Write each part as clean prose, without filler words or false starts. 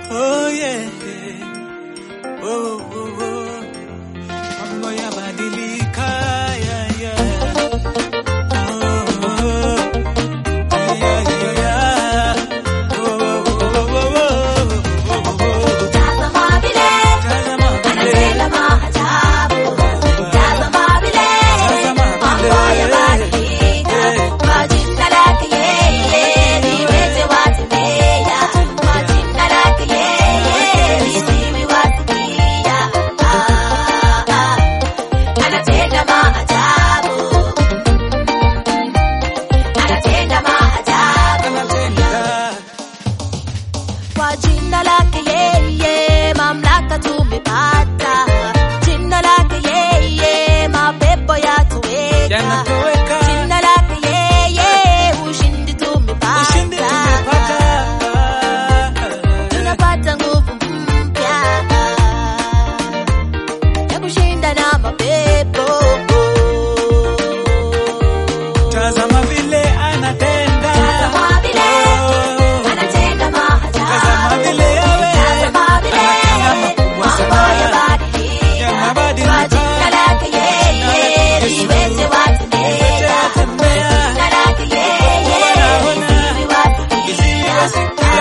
Oh yeah. Oh, oh, oh. Mambo yabadilika, yeah, yeah. Oh, oh. Yeah, yeah, yeah. Oh, oh, oh, oh, oh. Tazama vile anatenda maajabu. Tazama vile mambo yabadilika. Kwa jina lake yeye viwete watembea. Kwa jina lake yeye viziwi wasikia. Anatenda maajabu. Anatenda maajabu. Kwa jina lake yeye mamlaka tumepata. Jina lake yeye mapepo yatoweka. Yanatoweka. Jina lake yeye ushindi tumepata. Ushindi tumepata. Tunapata nguvu mpya ya kushinda na mapepo. Tazama vile anatenda. Tazama vile Oh. anatenda maajabu. Tazama vile yawe. Tazama vile Anatenda makubwa mambo sana. yabadilika. Yanabadilika. Kwa jina lake yeye viwete watembea. Watembea. Jina lake yeye Wanaona. viziwi wasikia.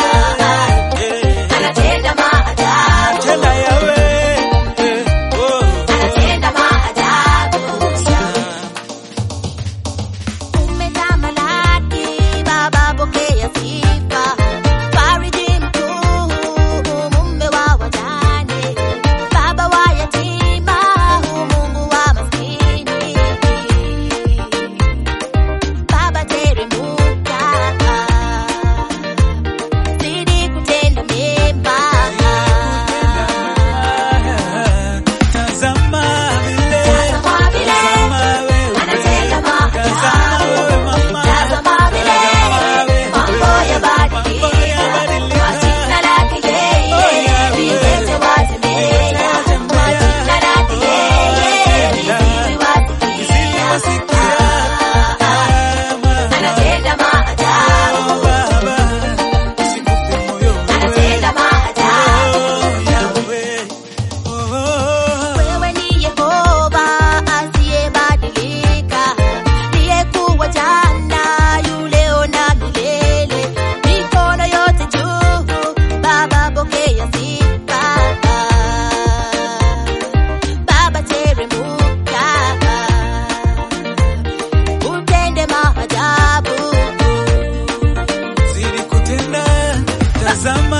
Anatenda maajabu. Tenda yawe. Oh. Anatenda maajabu. Umetamalaki Baba, pokea sifa. Fariji mkuu, mume wa wajane, baba wa yatima, Mungu wa maskini. Baba teremuka, zidi kutenda mema. Tazama vile. Tazama vile Tazama wewe. anatenda maajabu. Tazama wewe mama. Tazama vile mambo yabadilika. Kwa jina lake yeye viwete watembea. Kwa jina lake yeye viziwi wasikia. Anatenda maajabu. Anatenda maajabu. Wewe ni Yehova asiyebadilika, aliyekuwa jana, yule leo na milele. Mikono yote juu, Baba pokea sifa. Baba teremuka, utende maajabu. Zidi kutenda. Tazama